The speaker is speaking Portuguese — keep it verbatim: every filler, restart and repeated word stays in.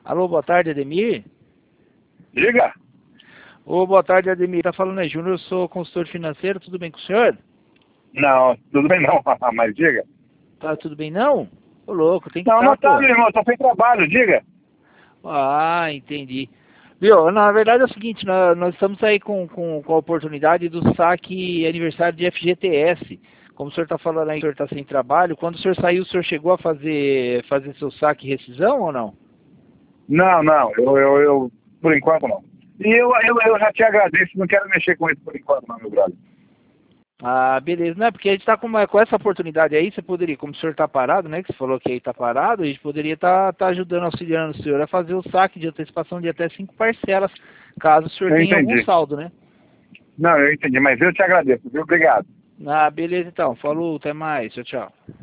Alô, boa tarde, Ademir. Diga. Ô, boa tarde, Ademir. Tá falando aí, Júnior, eu sou consultor financeiro, tudo bem com o senhor? Não, tudo bem não, mas diga. Tá tudo bem não? Ô, louco, tem que Não, tá, não tá, pô. meu irmão, tô sem trabalho, diga. Ah, entendi. Viu, na verdade é o seguinte, nós, nós estamos aí com, com, com a oportunidade do saque aniversário de F G T S. Como o senhor está falando aí que o senhor está sem trabalho, quando o senhor saiu, o senhor chegou a fazer, fazer seu saque e rescisão ou não? Não, não, eu, eu, eu por enquanto não. E eu, eu, eu já te agradeço, não quero mexer com isso por enquanto não, meu brother. Ah, beleza. Não é porque a gente está com, uma- com essa oportunidade aí, você poderia, como o senhor está parado, né, que você falou que aí está parado, a gente poderia estar tá, tá ajudando, auxiliando o senhor a fazer o saque de antecipação de até cinco parcelas, caso o senhor Eu tenha algum entendi. saldo, né? Não, eu entendi, mas eu te agradeço, viu? Obrigado. Ah, beleza então. Falou, até mais. Tchau, tchau.